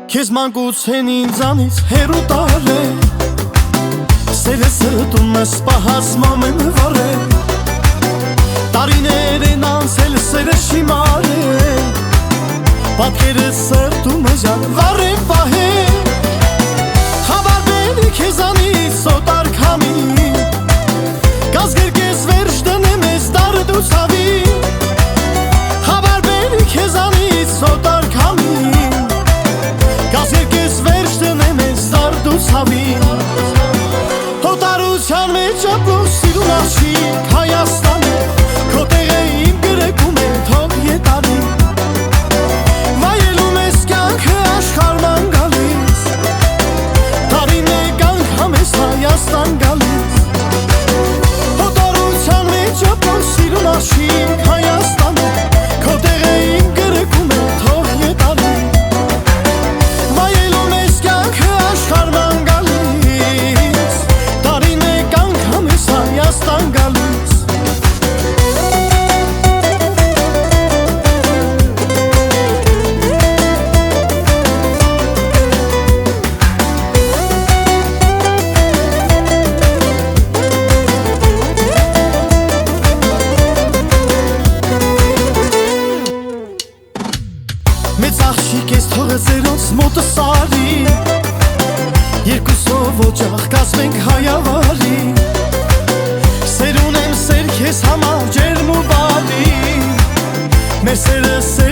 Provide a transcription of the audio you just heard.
Քեզ մանկության ինձանից հեռու տարել Սերը սրտումս պահած մամեն վարել Տարիներ են անցել սերը շիմարել Պատկերը սրտումը ժան վարեն պահել Հավարվել քեզանից սոտար քամին Կազգեր կեզ վերջ դնեմ ես դարդ ու ցավի Հավարվել քեզանից սոտար քամին Կազգեր կեզ վերջ դնեմ ես դարդ ու ցավի Հոտարության մեջ ապրող սիրուն աշիկ Հայաստանը Քո տեղը իմ գրեգում է թող ետանի Վայելում ես կյանքը աշխարհման գալիս Տարին մեկ անգամ ես Հայաստան գալիս Հոտարության մեջ ապրող սիրուն աշիկ Հայաստանը Քո տեղը իմ գրեգում է թող ետանի Վայելում ես կյանքը աշխարհման գալիս Տարին մեկ անգամ ես Հայաստան գալիս Մեծ աղջիկ ես թողը զերոց մոտը սարի Երկուսով օջախ կազմենք հայավարի Սեր ունեմ սեր քեզ համար ջերմ ու բարի Մեր սերը սեր